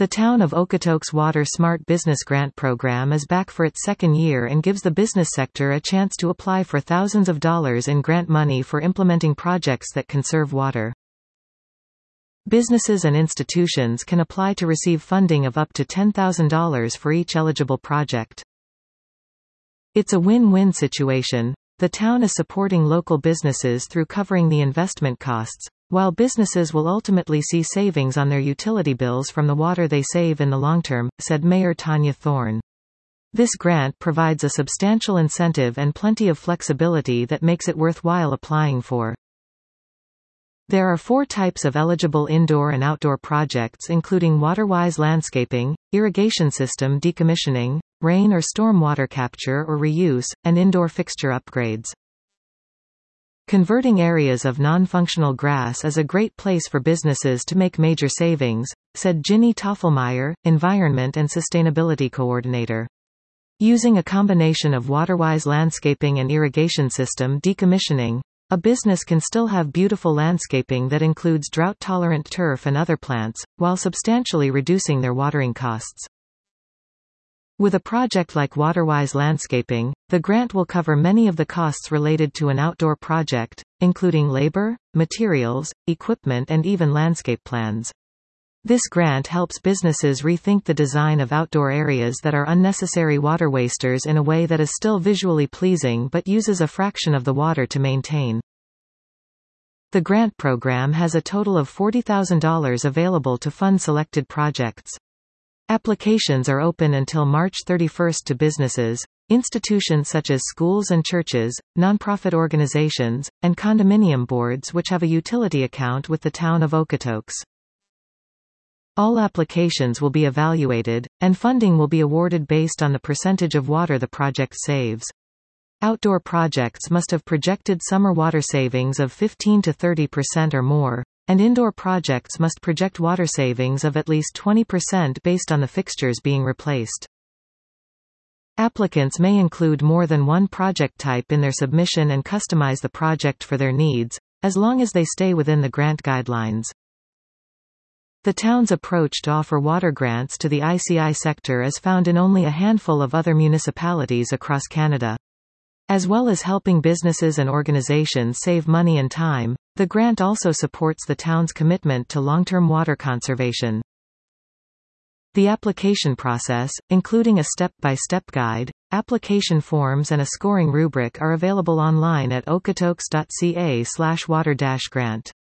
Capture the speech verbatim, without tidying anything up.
The Town of Okotoks Water Smart Business Grant Program is back for its second year and gives the business sector a chance to apply for thousands of dollars in grant money for implementing projects that conserve water. Businesses and institutions can apply to receive funding of up to ten thousand dollars for each eligible project. It's a win-win situation. The town is supporting local businesses through covering the investment costs, while businesses will ultimately see savings on their utility bills from the water they save in the long term, said Mayor Tanya Thorne. This grant provides a substantial incentive and plenty of flexibility that makes it worthwhile applying for. There are four types of eligible indoor and outdoor projects, including water-wise landscaping, irrigation system decommissioning, rain or storm water capture or reuse, and indoor fixture upgrades. Converting areas of non-functional grass is a great place for businesses to make major savings, said Ginny Toffelmeyer, Environment and Sustainability Coordinator. Using a combination of water-wise landscaping and irrigation system decommissioning, a business can still have beautiful landscaping that includes drought-tolerant turf and other plants, while substantially reducing their watering costs. With a project like water-wise landscaping, the grant will cover many of the costs related to an outdoor project, including labor, materials, equipment and even landscape plans. This grant helps businesses rethink the design of outdoor areas that are unnecessary water wasters in a way that is still visually pleasing but uses a fraction of the water to maintain. The grant program has a total of forty thousand dollars available to fund selected projects. Applications are open until March thirty-first to businesses, institutions such as schools and churches, nonprofit organizations, and condominium boards which have a utility account with the Town of Okotoks. All applications will be evaluated, and funding will be awarded based on the percentage of water the project saves. Outdoor projects must have projected summer water savings of fifteen to thirty percent or more, and indoor projects must project water savings of at least twenty percent based on the fixtures being replaced. Applicants may include more than one project type in their submission and customize the project for their needs, as long as they stay within the grant guidelines. The town's approach to offer water grants to the I C I sector is found in only a handful of other municipalities across Canada. As well as helping businesses and organizations save money and time, the grant also supports the town's commitment to long-term water conservation. The application process, including a step-by-step guide, application forms and a scoring rubric, are available online at okotoks dot c a slash water dash grant.